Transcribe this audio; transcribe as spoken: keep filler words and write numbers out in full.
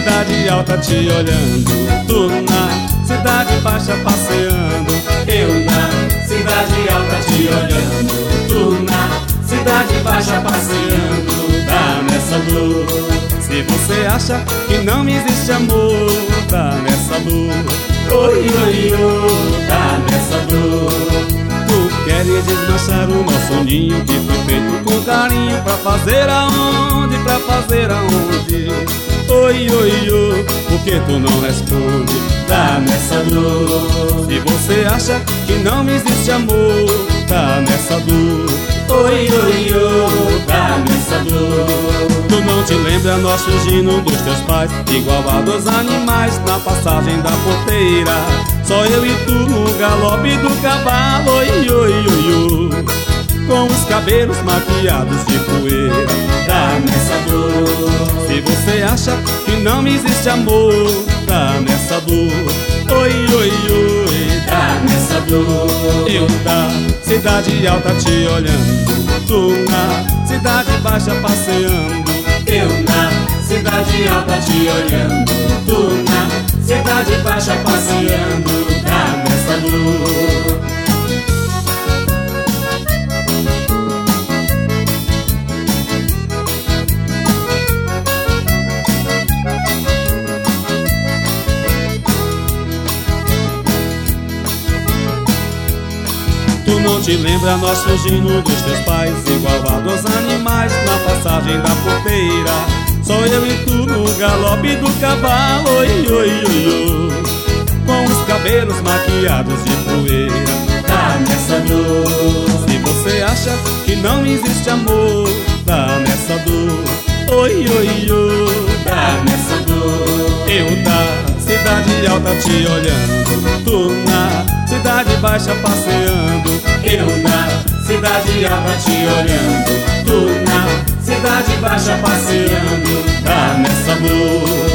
cidade alta te olhando, tu na cidade baixa passeando. Eu na cidade alta te olhando, tu na cidade baixa passeando. Dá nessa dor. Se você acha que não existe amor, dá nessa dor. Oi, oi, oi, dá nessa dor. Tu queres desmanchar o nosso ninho que foi feito com carinho, pra fazer aonde, pra fazer aonde? Oi, oi, oi, por que tu não responde? Dá nessa dor. Se você acha que não existe amor, dá nessa dor. Oi, oi, oi, dá nessa dor. Tu não te lembra nós fugindo dos teus pais, igual a dos animais na passagem da porteira? Só eu e tu no galope do cavalo, oi, oi, oi, oi, com os cabelos maquiados de poeira. Dá nessa dor. Se você acha que não existe amor, dá nessa dor. Oi, oi, oi, dá nessa dor. Eu da cidade alta te olhando, tu na cidade baixa passeando. Eu na cidade alta te olhando, tu na cidade baixa passeando. Dá nessa dor. Tu não te lembra nós fugindo dos teus pais, igual a dos animais na passagem da porteira? Só eu e tu no galope do cavalo, oi, oi, oi, oi, com os cabelos maquiados de poeira. Dá nessa dor. Se você acha que não existe amor, dá nessa dor. Oi, oi, oi, dá nessa dor. Eu da cidade alta te olhando, tu na cidade baixa passeando. Eu na cidade alta te olhando, tu na cidade baixa passeando. Dá nessa dor.